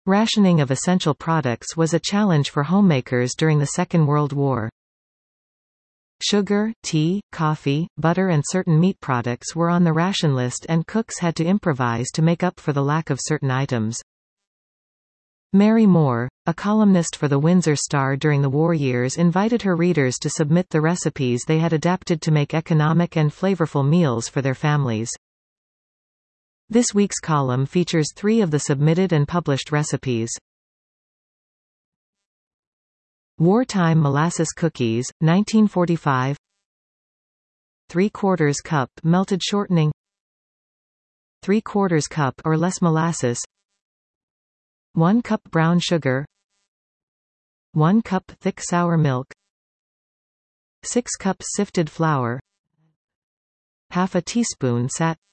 Rationing of essential products was a challenge for homemakers during the Second World War. Sugar, tea, coffee, butter and certain meat products were on the ration list and cooks had to improvise to make up for the lack of certain items. Mary Moore, a columnist for the Windsor Star during the war years, invited her readers to submit the recipes they had adapted to make economic and flavorful meals for their families. This week's column features 3 of the submitted and published recipes. Wartime molasses cookies, 1945. 3/4 cup melted shortening. 3/4 cup or less molasses. 1 cup brown sugar. 1 cup thick sour milk. 6 cups sifted flour. Half a teaspoon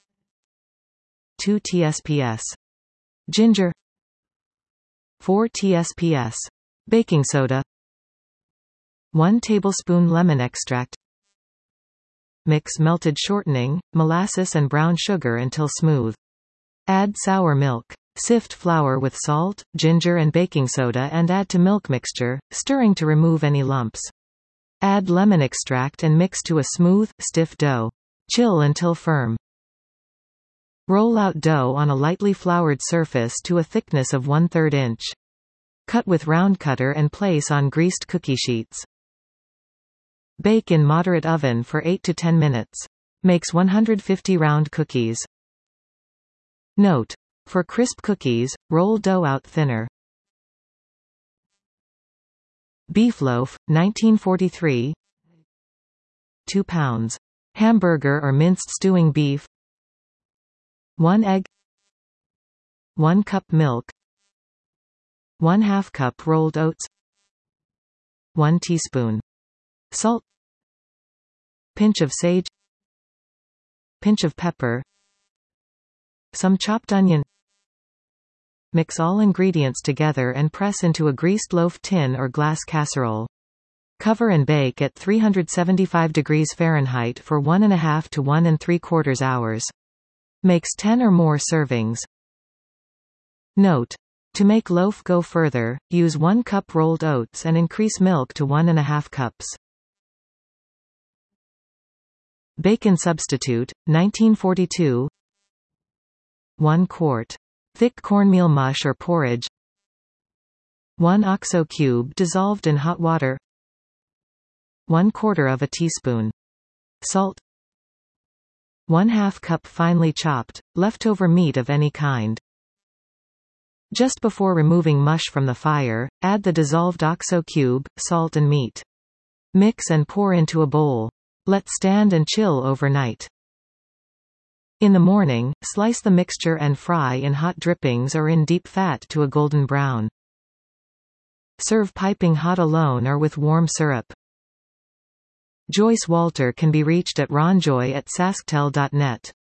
2 tsps ginger. 4 tsps baking soda. 1 tablespoon lemon extract. Mix melted shortening, molasses and brown sugar until smooth. Add sour milk. Sift flour with salt, ginger and baking soda and add to milk mixture, stirring to remove any lumps. Add lemon extract and mix to a smooth, stiff dough. Chill until firm. Roll out dough on a lightly floured surface to a thickness of 1/3 inch. Cut with round cutter and place on greased cookie sheets. Bake in moderate oven for 8 to 10 minutes. Makes 150 round cookies. Note: for crisp cookies, roll dough out thinner. Beef loaf, 1943. 2 pounds. Hamburger or minced stewing beef. 1 egg. 1 cup milk. 1/2 cup rolled oats. 1 teaspoon salt. Pinch of sage. Pinch of pepper. Some chopped onion. Mix all ingredients together and press into a greased loaf tin or glass casserole. Cover and bake at 375 degrees Fahrenheit for 1½ to 1 3/4 hours. Makes 10 or more servings. Note: to make loaf go further, use 1 cup rolled oats and increase milk to 1½ cups. Bacon substitute, 1942. 1 quart. Thick cornmeal mush or porridge. 1 OXO cube dissolved in hot water. 1/4 of a teaspoon salt. 1/2 cup finely chopped, leftover meat of any kind. Just before removing mush from the fire, add the dissolved OXO cube, salt and meat. Mix and pour into a bowl. Let stand and chill overnight. In the morning, slice the mixture and fry in hot drippings or in deep fat to a golden brown. Serve piping hot alone or with warm syrup. Joyce Walter can be reached at ronjoy@sasktel.net.